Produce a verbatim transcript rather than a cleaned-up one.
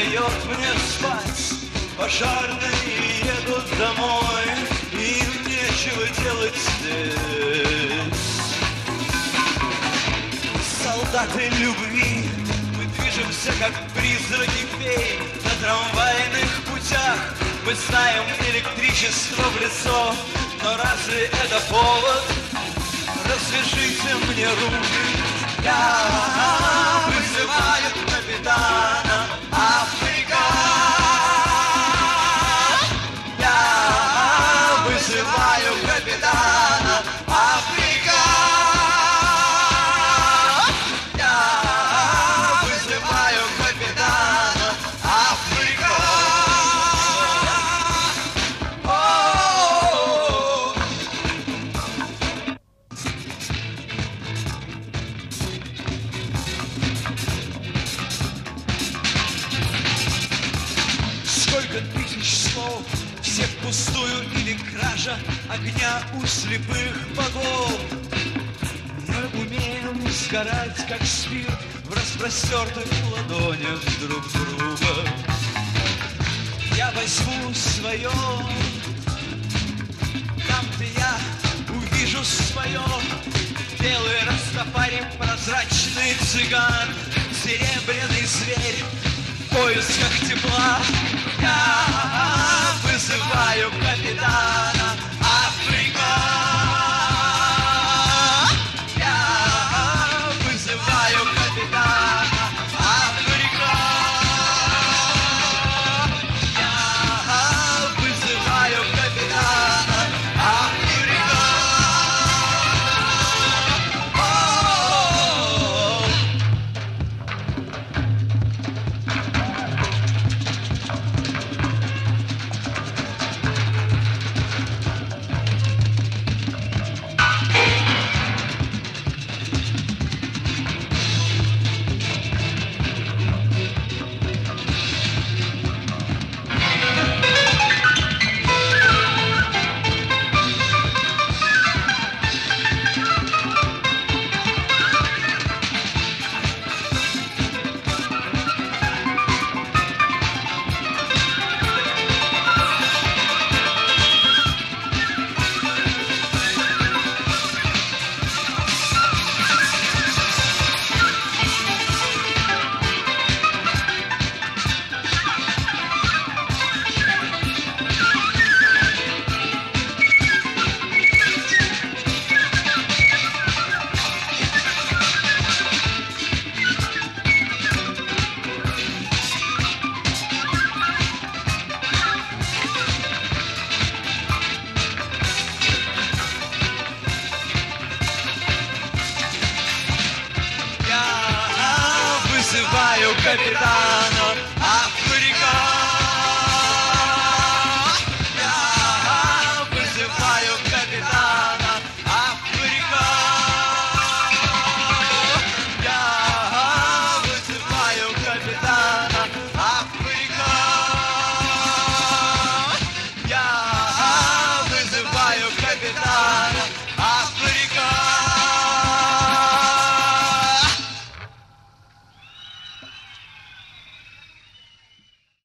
дает мне спать. Пожарные едут домой, им нечего делать здесь. Солдаты любви, мы движемся как призраки фей на трамвайных путях. Мы знаем электричество в лицо, но разве это повод? Развяжите мне руки. Я вызываю капитана Африка. Я вызываю капитана Африка. Я вызываю капитана Африка. О-о-о. Сколько тысяч слов, все впустую или кража огня у слепых богов. Мы умеем сгорать, как спирт, в распростертых ладонях друг друга. Я возьму свое, там, где я увижу свое. Белый растопарим, прозрачный цыган, серебряный зверь в поисках тепла. Я вызываю капитана Африка. Я вызываю капитана Африка. Я вызываю капитана Африка. О-о-о. Я вызываю капитана